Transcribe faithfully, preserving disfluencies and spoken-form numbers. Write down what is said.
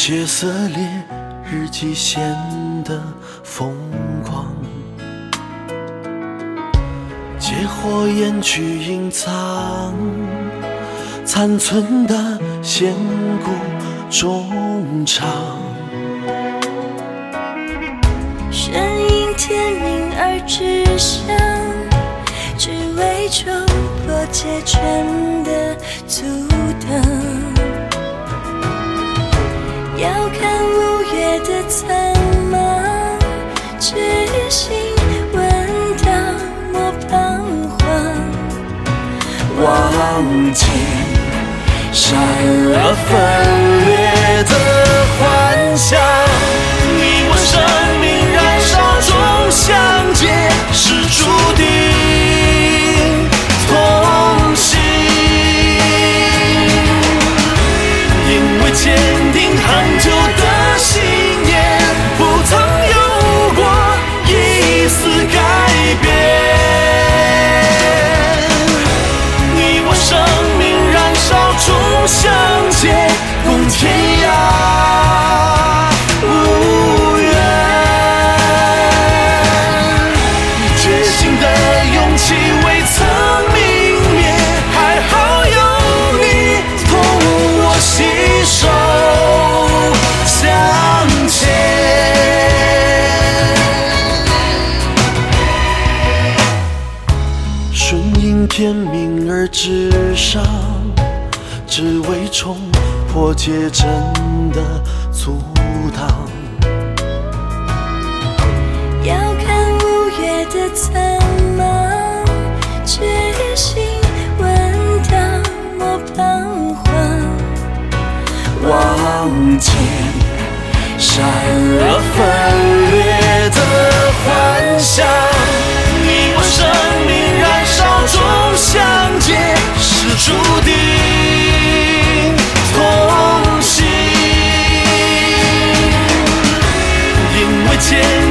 血色烈日记显得疯狂，借火焰去隐藏残存的千古衷肠。 神应天命而至上，只为冲破界圈的阻挡。遥看五月的苍茫，痴心闻道莫彷徨。 望见闪而分裂的幻想，你我生命燃烧中相见，是注定同行。因为坚定恒久的信念，不曾有过一丝改变。你我生命燃烧中相见，共天涯无缘。觉醒的勇气未曾泯灭，还好有你同我携手向前。顺应天命而至上，只为冲破界阵的阻挡。 遥看五月的苍茫，痴心闻道莫彷徨。 望见闪而分裂的幻想，你我生命燃烧中相见，是注定同行。因为坚